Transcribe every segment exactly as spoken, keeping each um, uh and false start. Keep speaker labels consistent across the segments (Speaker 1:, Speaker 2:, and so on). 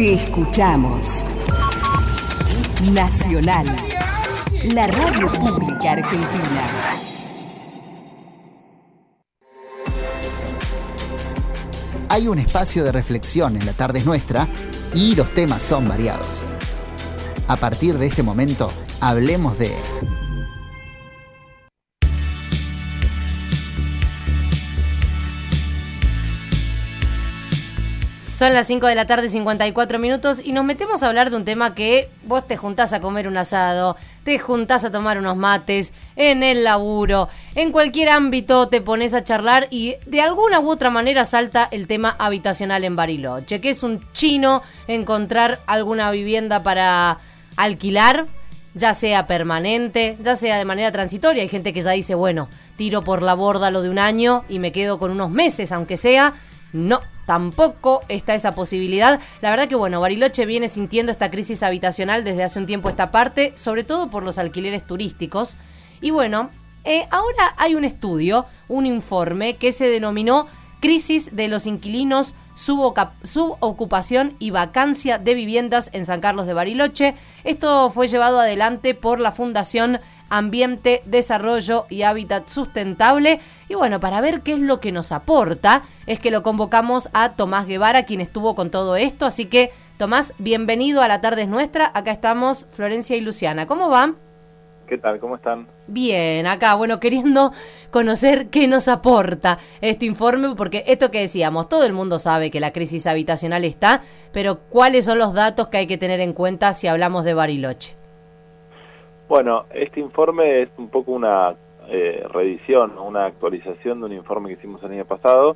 Speaker 1: Te escuchamos. Nacional, la radio pública argentina.
Speaker 2: Hay un espacio de reflexión en La Tarde es Nuestra y los temas son variados. A partir de este momento, hablemos de...
Speaker 3: Son las cinco de la tarde, cincuenta y cuatro minutos, y nos metemos a hablar de un tema que vos te juntás a comer un asado, te juntás a tomar unos mates, en el laburo, en cualquier ámbito te pones a charlar y de alguna u otra manera salta el tema habitacional en Bariloche, que es un chino encontrar alguna vivienda para alquilar, ya sea permanente, ya sea de manera transitoria. Hay gente que ya dice, bueno, tiro por la borda lo de un año y me quedo con unos meses, aunque sea. No, tampoco está esa posibilidad. La verdad que, bueno, Bariloche viene sintiendo esta crisis habitacional desde hace un tiempo esta parte, sobre todo por los alquileres turísticos. Y bueno, eh, ahora hay un estudio, un informe que se denominó Crisis de los inquilinos, suboca- subocupación y vacancia de viviendas en San Carlos de Bariloche. Esto fue llevado adelante por la Fundación Ambiente, Desarrollo y Hábitat Sustentable. Y bueno, para ver qué es lo que nos aporta, es que lo convocamos a Tomás Guevara, quien estuvo con todo esto. Así que, Tomás, bienvenido a La Tarde es Nuestra. Acá estamos Florencia y Luciana. ¿Cómo van?
Speaker 4: ¿Qué tal? ¿Cómo están?
Speaker 3: Bien, acá, bueno, queriendo conocer qué nos aporta este informe, porque esto que decíamos, todo el mundo sabe que la crisis habitacional está, pero ¿cuáles son los datos que hay que tener en cuenta si hablamos de Bariloche?
Speaker 4: Bueno, este informe es un poco una eh, reedición, una actualización de un informe que hicimos el año pasado,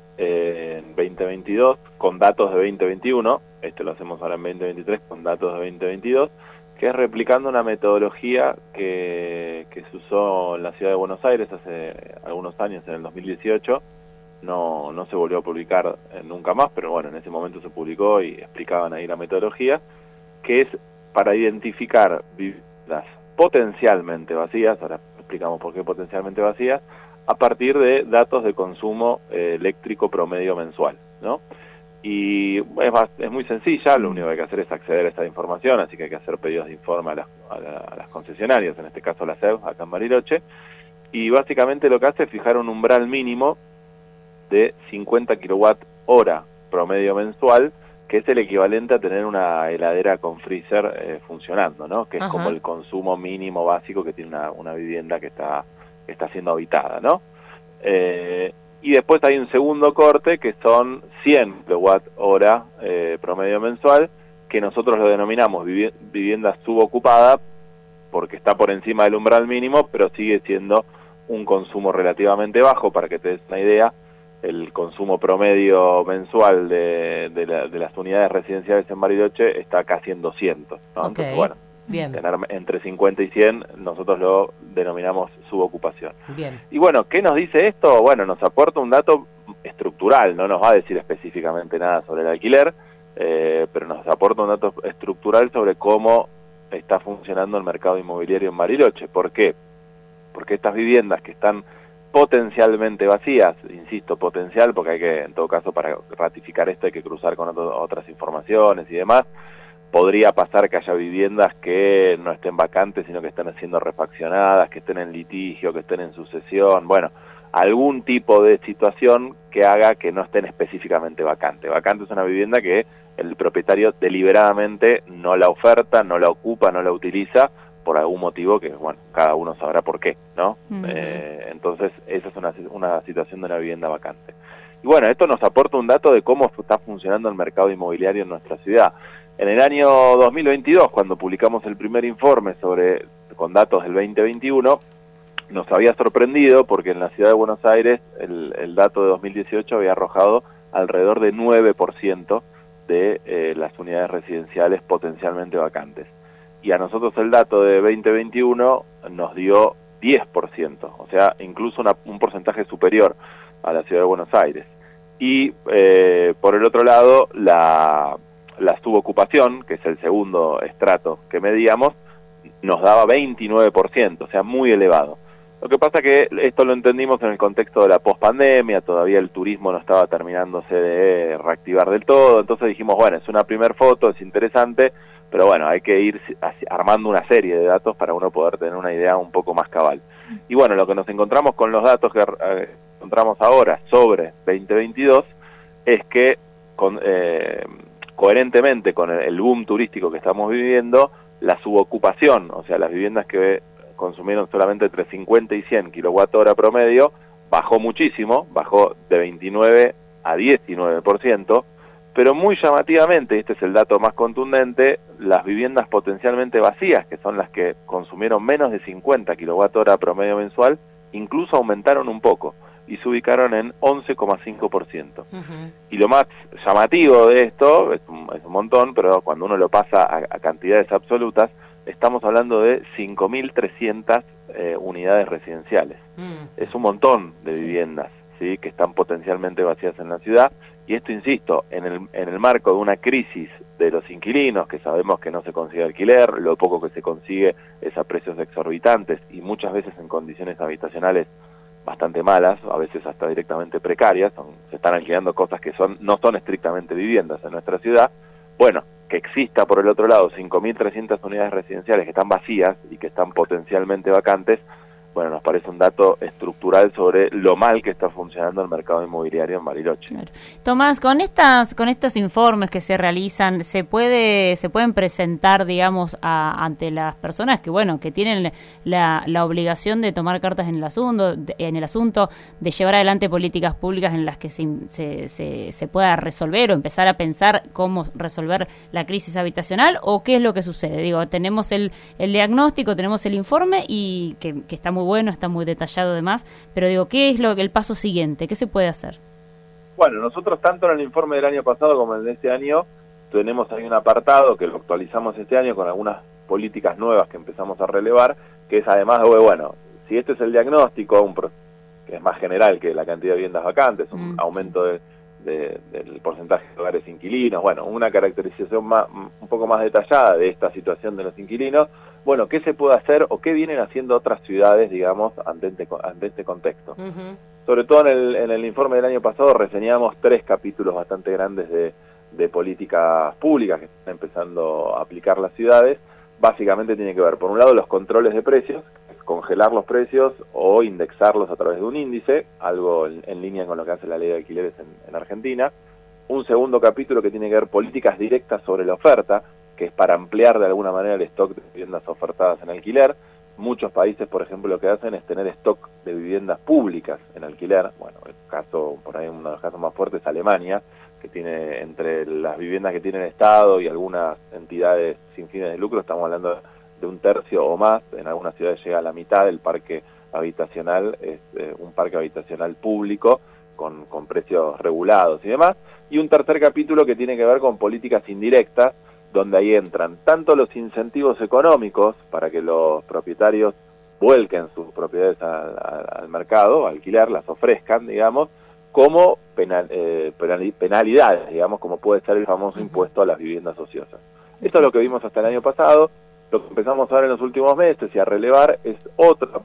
Speaker 4: eh, en veinte veintidós, con datos de veinte veintiuno, este lo hacemos ahora en veinte veintitrés con datos de veinte veintidós, que es replicando una metodología que, que se usó en la ciudad de Buenos Aires hace algunos años, en el dos mil dieciocho, no, no se volvió a publicar eh, nunca más, pero bueno, en ese momento se publicó y explicaban ahí la metodología, que es para identificar viviendas potencialmente vacías, ahora explicamos por qué potencialmente vacías, a partir de datos de consumo eh, eléctrico promedio mensual, ¿no? Y es, más, es muy sencilla, lo único que hay que hacer es acceder a esta información, así que hay que hacer pedidos de informe a las, a la, a las concesionarias, en este caso la S E B, acá en Bariloche, y básicamente lo que hace es fijar un umbral mínimo de cincuenta kilowatt hora promedio mensual, que es el equivalente a tener una heladera con freezer eh, funcionando, ¿no? Que es Ajá. como el consumo mínimo básico que tiene una, una vivienda que está, que está siendo habitada, ¿no? Eh, y después hay un segundo corte que son cien kilowatt hora eh, promedio mensual, que nosotros lo denominamos vivi- vivienda subocupada, porque está por encima del umbral mínimo, pero sigue siendo un consumo relativamente bajo. Para que te des una idea, el consumo promedio mensual de, de, la, de las unidades residenciales en Bariloche está casi en doscientos, ¿no?
Speaker 3: Okay.
Speaker 4: Entonces, bueno,
Speaker 3: Bien.
Speaker 4: Tener entre cincuenta y cien, nosotros lo denominamos subocupación.
Speaker 3: Bien.
Speaker 4: Y bueno, ¿qué nos dice esto? Bueno, nos aporta un dato estructural, no nos va a decir específicamente nada sobre el alquiler, eh, pero nos aporta un dato estructural sobre cómo está funcionando el mercado inmobiliario en Bariloche. ¿Por qué? Porque estas viviendas que están potencialmente vacías, insisto, potencial, porque hay que, en todo caso, para ratificar esto hay que cruzar con otro, otras informaciones y demás. Podría pasar que haya viviendas que no estén vacantes, sino que estén siendo refaccionadas, que estén en litigio, que estén en sucesión, bueno, algún tipo de situación que haga que no estén específicamente vacantes. Vacante es una vivienda que el propietario deliberadamente no la oferta, no la ocupa, no la utiliza, por algún motivo que, bueno, cada uno sabrá por qué, ¿no? Uh-huh. Eh, entonces, esa es una, una situación de una vivienda vacante. Y bueno, esto nos aporta un dato de cómo está funcionando el mercado inmobiliario en nuestra ciudad. En el año dos mil veintidós, cuando publicamos el primer informe sobre con datos del veinte veintiuno, nos había sorprendido porque en la ciudad de Buenos Aires el, el dato de dos mil dieciocho había arrojado alrededor de nueve por ciento de eh, las unidades residenciales potencialmente vacantes. Y a nosotros el dato de veinte veintiuno nos dio diez por ciento, o sea, incluso una, un porcentaje superior a la ciudad de Buenos Aires. Y eh, por el otro lado, la, la subocupación, que es el segundo estrato que medíamos, nos daba veintinueve por ciento, o sea, muy elevado. Lo que pasa que esto lo entendimos en el contexto de la pospandemia, todavía el turismo no estaba terminándose de reactivar del todo, entonces dijimos, bueno, es una primer foto, es interesante, pero bueno, hay que ir armando una serie de datos para uno poder tener una idea un poco más cabal. Y bueno, lo que nos encontramos con los datos que eh, encontramos ahora sobre veinte veintidós es que con, eh, coherentemente con el, el boom turístico que estamos viviendo, la subocupación, o sea, las viviendas que consumieron solamente entre cincuenta y cien kilowatt hora promedio, bajó muchísimo, bajó de veintinueve a diecinueve por ciento, pero muy llamativamente, y este es el dato más contundente, las viviendas potencialmente vacías, que son las que consumieron menos de cincuenta kilowatt hora promedio mensual, incluso aumentaron un poco y se ubicaron en once coma cinco por ciento. Uh-huh. Y lo más llamativo de esto, es un, es un montón, pero cuando uno lo pasa a, a cantidades absolutas, estamos hablando de cinco mil trescientas eh, unidades residenciales. Mm. Es un montón de sí. viviendas, ¿sí?, que están potencialmente vacías en la ciudad. Y esto, insisto, en el, en el marco de una crisis de los inquilinos, que sabemos que no se consigue alquiler, lo poco que se consigue es a precios exorbitantes y muchas veces en condiciones habitacionales bastante malas, a veces hasta directamente precarias. Son, se están alquilando cosas que son no son estrictamente viviendas en nuestra ciudad. Bueno, que exista por el otro lado cinco mil trescientas unidades residenciales que están vacías y que están potencialmente vacantes, bueno, nos parece un dato estructural sobre lo mal que está funcionando el mercado inmobiliario en Bariloche.
Speaker 5: Claro. Tomás, con estas, con estos informes que se realizan, se puede, se pueden presentar, digamos, a, ante las personas que, bueno, que tienen la, la obligación de tomar cartas en el asunto, de, en el asunto, de llevar adelante políticas públicas en las que se, se, se, se pueda resolver o empezar a pensar cómo resolver la crisis habitacional, o qué es lo que sucede. Digo, tenemos el, el diagnóstico, tenemos el informe y que, que está muy bueno, está muy detallado además, pero digo, ¿qué es lo el paso siguiente? ¿Qué se puede hacer?
Speaker 4: Bueno, nosotros tanto en el informe del año pasado como en este año tenemos ahí un apartado que lo actualizamos este año con algunas políticas nuevas que empezamos a relevar, que es además de, bueno, si este es el diagnóstico, un pro, que es más general que la cantidad de viviendas vacantes, un mm, aumento sí. de, de, del porcentaje de hogares inquilinos, bueno, una caracterización más, un poco más detallada de esta situación de los inquilinos. Bueno, ¿qué se puede hacer o qué vienen haciendo otras ciudades, digamos, ante este, ante este contexto? Uh-huh. Sobre todo en el, en el informe del año pasado reseñamos tres capítulos bastante grandes de, de políticas públicas que están empezando a aplicar las ciudades. Básicamente tiene que ver, por un lado, los controles de precios, congelar los precios o indexarlos a través de un índice, algo en, en línea con lo que hace la ley de alquileres en, en Argentina. Un segundo capítulo que tiene que ver políticas directas sobre la oferta, que es para ampliar de alguna manera el stock de viviendas ofertadas en alquiler. Muchos países, por ejemplo, lo que hacen es tener stock de viviendas públicas en alquiler. Bueno, el caso, por ahí uno de los casos más fuertes es Alemania, que tiene entre las viviendas que tiene el Estado y algunas entidades sin fines de lucro, estamos hablando de un tercio o más, en algunas ciudades llega a la mitad del parque habitacional, es eh, un parque habitacional público con, con precios regulados y demás. Y un tercer capítulo que tiene que ver con políticas indirectas, donde ahí entran tanto los incentivos económicos para que los propietarios vuelquen sus propiedades al, al, al mercado, a alquilar, las ofrezcan, digamos, como penal, eh, penal, penalidades, digamos, como puede ser el famoso impuesto a las viviendas ociosas. Esto es lo que vimos hasta el año pasado. Lo que empezamos a ver en los últimos meses y a relevar es otra,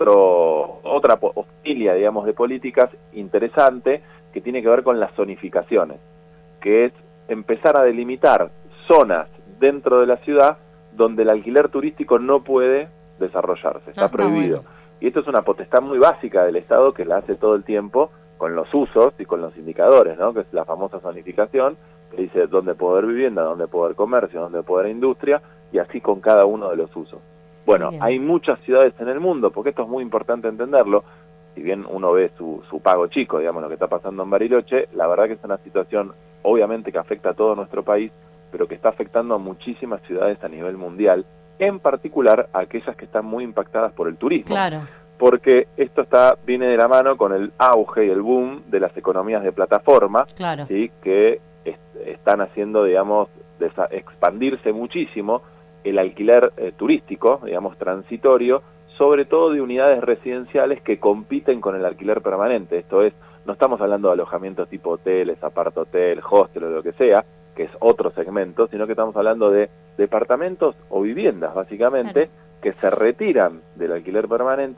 Speaker 4: otro, otra hostilia, digamos, de políticas interesante que tiene que ver con las zonificaciones, que es empezar a delimitar zonas dentro de la ciudad donde el alquiler turístico no puede desarrollarse, está, ah, está prohibido. Bueno. Y esto es una potestad muy básica del Estado que la hace todo el tiempo con los usos y con los indicadores, ¿no? Que es la famosa zonificación, que dice dónde puede haber vivienda, dónde puede haber comercio, dónde puede haber industria, y así con cada uno de los usos. Bueno, bien. Hay muchas ciudades en el mundo, porque esto es muy importante entenderlo, si bien uno ve su, su pago chico, digamos, lo que está pasando en Bariloche, la verdad que es una situación obviamente que afecta a todo nuestro país, pero que está afectando a muchísimas ciudades a nivel mundial, en particular a aquellas que están muy impactadas por el turismo. Claro. Porque esto está viene de la mano con el auge y el boom de las economías de plataforma, claro. ¿Sí? Que est están haciendo, digamos, expandirse muchísimo el alquiler eh, turístico, digamos, transitorio, sobre todo de unidades residenciales que compiten con el alquiler permanente. Esto es, no estamos hablando de alojamientos tipo hoteles, apart-hotel, hostel o lo que sea, que es otro segmento, sino que estamos hablando de departamentos o viviendas, básicamente, claro. que se retiran del alquiler permanente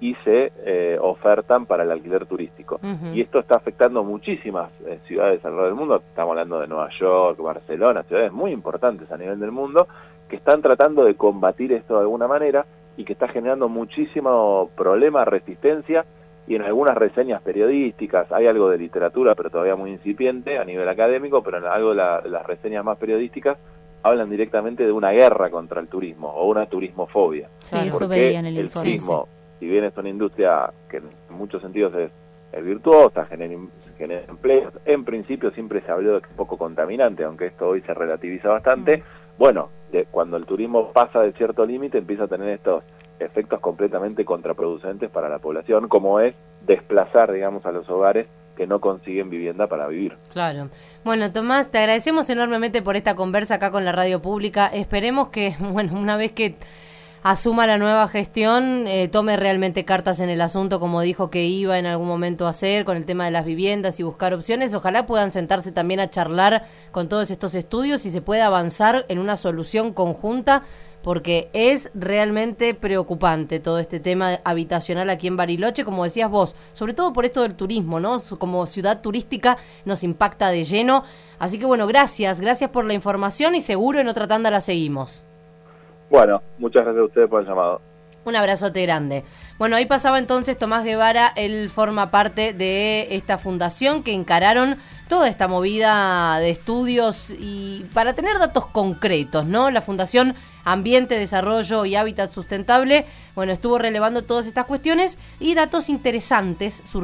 Speaker 4: y se eh, ofertan para el alquiler turístico. Uh-huh. Y esto está afectando muchísimas eh, ciudades alrededor del mundo. Estamos hablando de Nueva York, Barcelona, ciudades muy importantes a nivel del mundo, que están tratando de combatir esto de alguna manera y que está generando muchísimo problema, resistencia, y en algunas reseñas periodísticas, hay algo de literatura, pero todavía muy incipiente a nivel académico, pero en algo de, la, de las reseñas más periodísticas hablan directamente de una guerra contra el turismo o una turismofobia.
Speaker 5: Sí, eso veía en el
Speaker 4: el
Speaker 5: informe.
Speaker 4: turismo, si bien es una industria que en muchos sentidos es, es virtuosa, genera, genera empleos, en principio siempre se habló de que es poco contaminante, aunque esto hoy se relativiza bastante. Mm. Bueno, de, cuando el turismo pasa de cierto límite empieza a tener estos efectos completamente contraproducentes para la población, como es desplazar, digamos, a los hogares que no consiguen vivienda para vivir.
Speaker 3: Claro. Bueno, Tomás, te agradecemos enormemente por esta conversa acá con la radio pública. Esperemos que, bueno, una vez que asuma la nueva gestión, eh, tome realmente cartas en el asunto, como dijo que iba en algún momento a hacer con el tema de las viviendas y buscar opciones. Ojalá puedan sentarse también a charlar con todos estos estudios y se pueda avanzar en una solución conjunta, porque es realmente preocupante todo este tema habitacional aquí en Bariloche, como decías vos, sobre todo por esto del turismo, ¿no? Como ciudad turística nos impacta de lleno. Así que bueno, gracias, gracias por la información y seguro en otra tanda la seguimos.
Speaker 4: Bueno, muchas gracias a ustedes por el llamado.
Speaker 3: Un abrazote grande. Bueno, ahí pasaba entonces Tomás Guevara, él forma parte de esta fundación que encararon toda esta movida de estudios y para tener datos concretos, ¿no? La Fundación Ambiente, Desarrollo y Hábitat Sustentable, bueno, estuvo relevando todas estas cuestiones y datos interesantes surgieron.